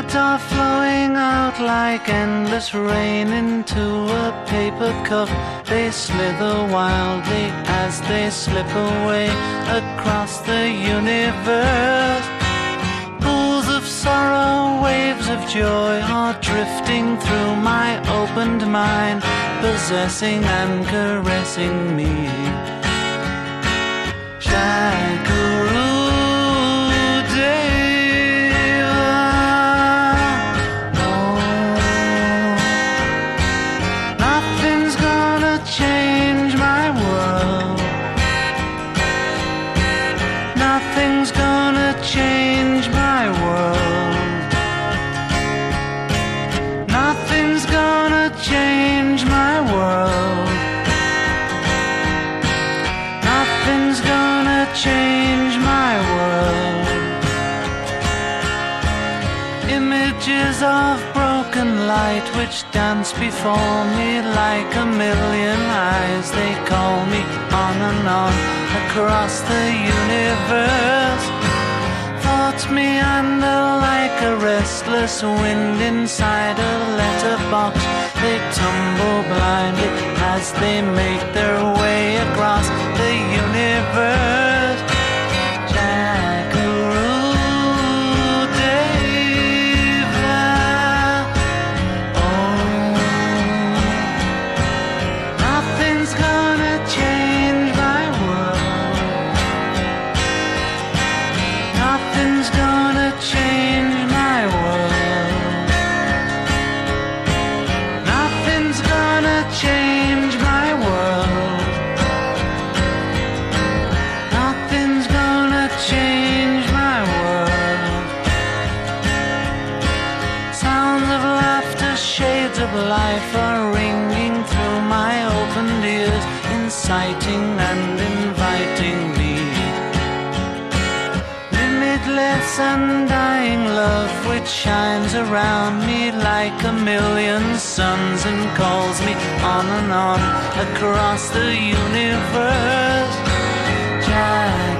words are flowing out like endless rain into a paper cup. They slither wildly as they slip away across the universe. Pools of sorrow, waves of joy are drifting through my opened mind, possessing and caressing me. Shakuru Deva, oh, nothing's gonna change my world. Nothing's gonna change my world. Nothing's gonna change my world. Nothing's gonna change my world. Images of broken light which dance before me like a million eyes. They call me on and on across the universe. Thoughts meander like a restless wind inside a letterbox. They tumble blindly as they make their way across the universe. Shakuru Deva, oh, nothing's gonna change my world. Nothing's gonna change my world. Nothing's gonna change my world. Nothing's gonna change my world. Sounds of laughter, shades of life are ringing through my opened ears, inciting and inviting me. Limitless undying love which shines around me like a million suns and calls me on and on across the universe.